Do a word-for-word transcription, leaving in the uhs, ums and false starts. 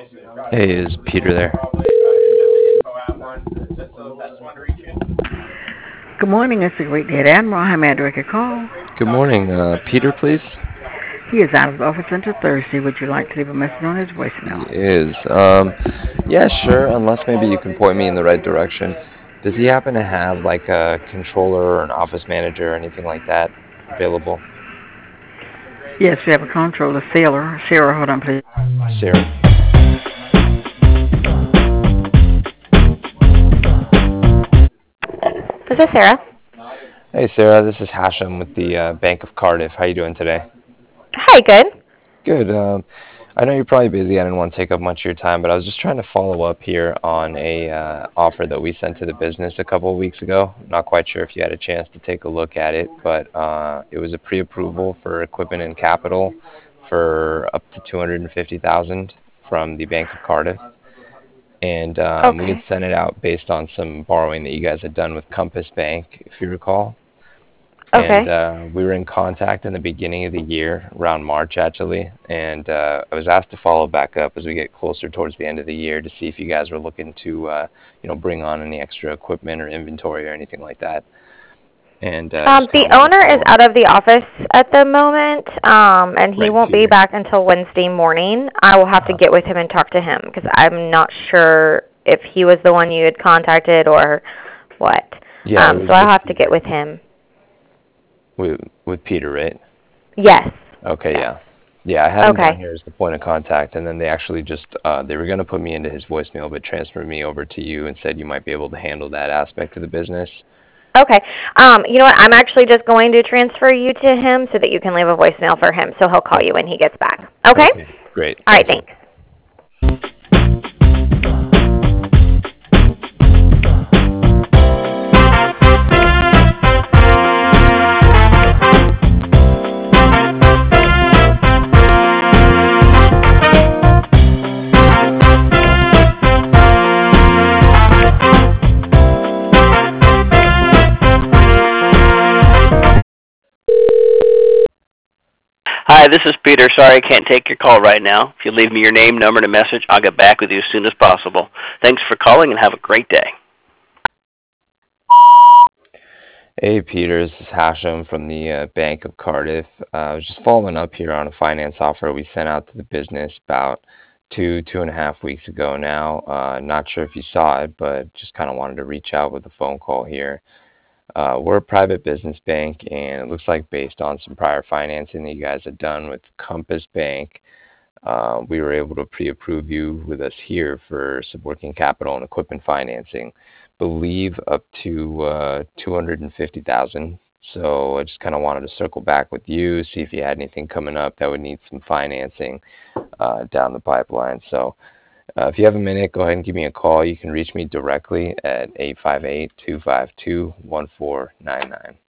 Hey, is Peter there? Good morning, it's the great Dead Admiral. How may I direct your call? Good morning, uh, Peter, please. He is out of the office until Thursday. Would you like to leave a message on his He voicemail? is. Um, yeah, sure, unless maybe you can point me in the right direction. Does he happen to have like a controller or an office manager or anything like that available? Yes, we have a controller, Sarah. Sarah, hold on, please. Sarah. This is Sarah. Hey, Sarah, this is Hashem with the uh, Bank of Cardiff. How you doing today? Hi, good. Good. Um, I know you're probably busy. I didn't want to take up much of your time, but I was just trying to follow up here on a uh, offer that we sent to the business a couple of weeks ago. I'm not quite sure if you had a chance to take a look at it, but uh, it was a pre-approval for equipment and capital for up to two hundred fifty thousand dollars from the Bank of Cardiff. And um, we had Okay. sent it out based on some borrowing that you guys had done with Compass Bank, if you recall. And Okay. uh, we were in contact in the beginning of the year, around March actually, and uh, I was asked to follow back up as we get closer towards the end of the year to see if you guys were looking to, uh, you know, bring on any extra equipment or inventory or anything like that, and uh, Um, just kind the of wanted to owner is follow up. out of the office at the moment, um, and he Right, won't be Peter. back until Wednesday morning. I will have to Uh-huh. get with him and talk to him because I'm not sure if he was the one you had contacted or what. Yeah, it Um, was so I'll with have to get Peter. with him. With with Peter, right? Yes. Okay, Yes. yeah. Yeah, I had him down Okay. here as the point of contact, and then they actually just uh, they were going to put me into his voicemail, but transferred me over to you and said you might be able to handle that aspect of the business. Okay. Um, you know what? I'm actually just going to transfer you to him so that you can leave a voicemail for him. So he'll call you Okay. when he gets back. Okay? Okay, great. All right. Thank you. Thanks. Hi, this is Peter. Sorry I can't take your call right now. If you leave me your name, number, and a message, I'll get back with you as soon as possible. Thanks for calling and have a great day. Hey, Peter, this is Hashem from the uh, Bank of Cardiff. Uh, I was just following up here on a finance offer we sent out to the business about two, two and a half weeks ago now. Uh, not sure if you saw it, but just kind of wanted to reach out with a phone call here. Uh, we're a private business bank, and it looks like based on some prior financing that you guys had done with Compass Bank, uh, we were able to pre-approve you with us here for some working capital and equipment financing, believe up to uh, two hundred fifty thousand dollars. So I just kind of wanted to circle back with you, see if you had anything coming up that would need some financing uh, down the pipeline. So uh, if you have a minute, go ahead and give me a call. You can reach me directly at eight five eight, two five two, one four nine nine.